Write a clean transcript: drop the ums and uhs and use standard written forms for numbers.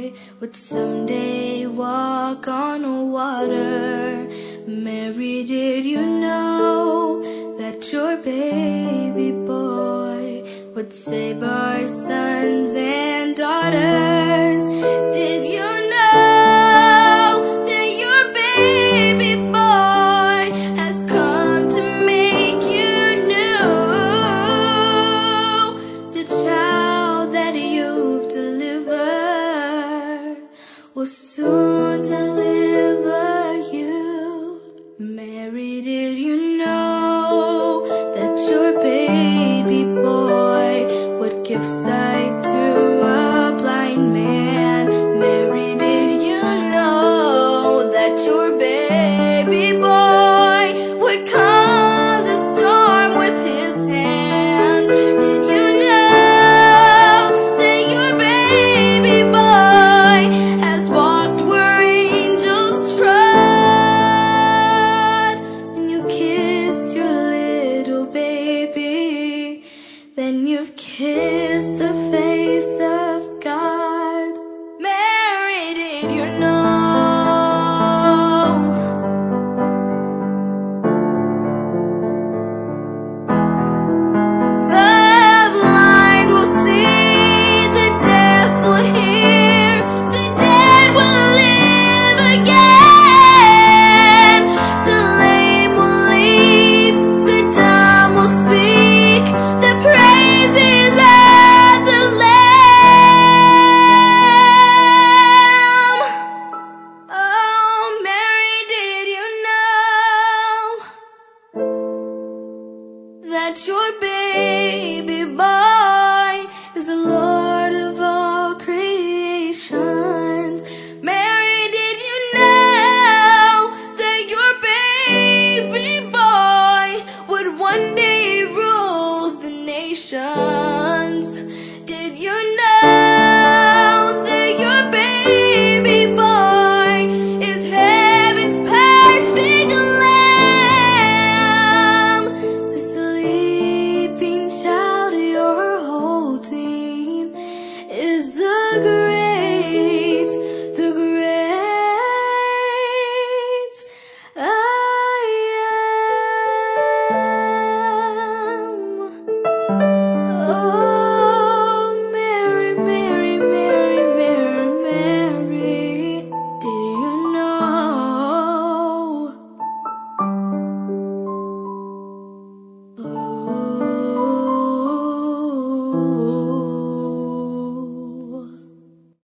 would someday walk on water. Mary, did you know that your baby boy would save our sons and daughters? Did you know that your baby boy has come to make you new? The child that you've delivered will soon deliver you. Mary, did you know that your baby boy would give sight to a blind man? Mary, did you know that your baby boy would calm the storm with his hands? Did you know that your baby boy has walked where angels trod? When you kiss your little baby, then you've kissed the face of God. Mary, did you know